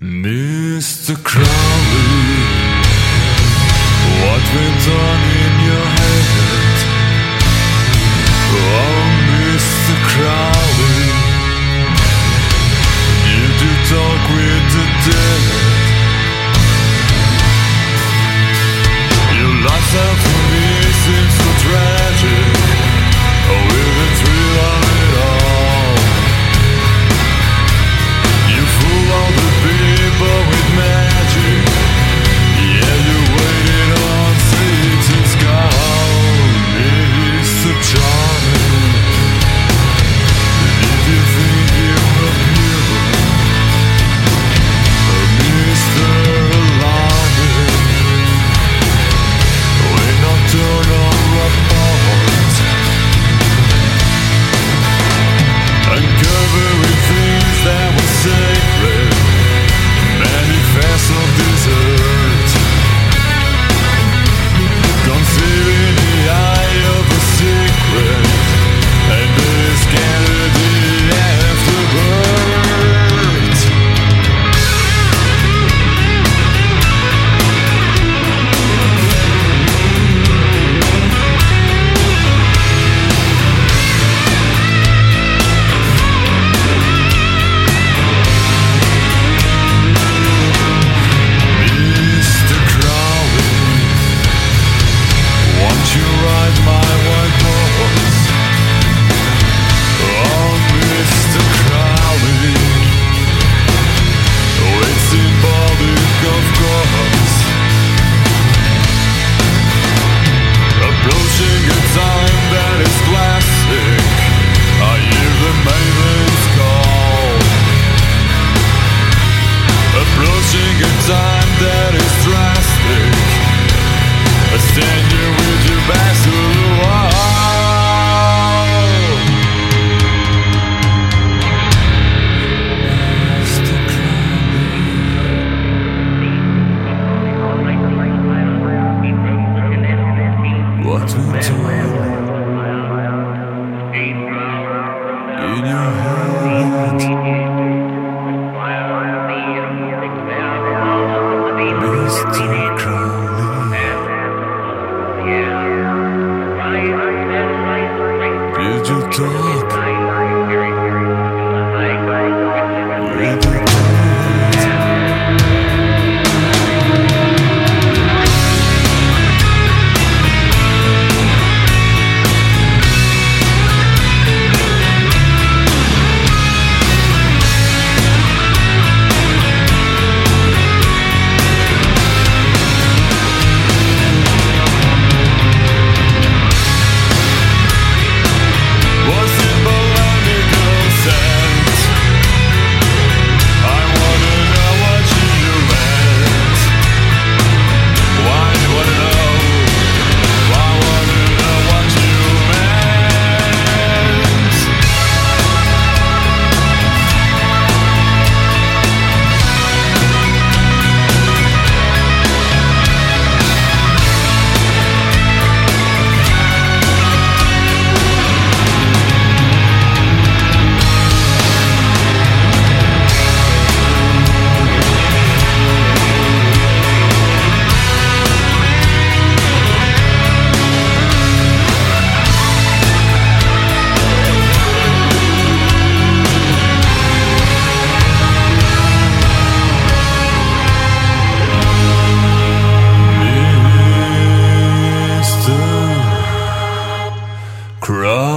Mr. Crowley, what went on in your head? Oh, Mr. Crowley, did you talk with the dead? Your lifestyle for me seems so tragic. Oh, with the thrill of it all, you fool all the people with magic. Yeah, you waited on Satan's call. Mr. Charming, did you think you were pure? Mr. Alarming, when nocturnal report, uncovering things that were sacred, manifest of desert, concealing the eye of a secret, and they scattered the afterbirth. Mr. Crowley, won't you ride my white horse? Oh, Mr. Crowley, it's symbolic, of course, approaching a time that is classic. I hear the maven's call, approaching a time that is drastic. I stand here with your back to the wall. Mr. Crowley, what went on in your head? Mr. Crowley, did you talk with the dead? Was it polemical scent? I wanna know what you meant. Why do I know? I wanna know what you meant. Mr. Crowley.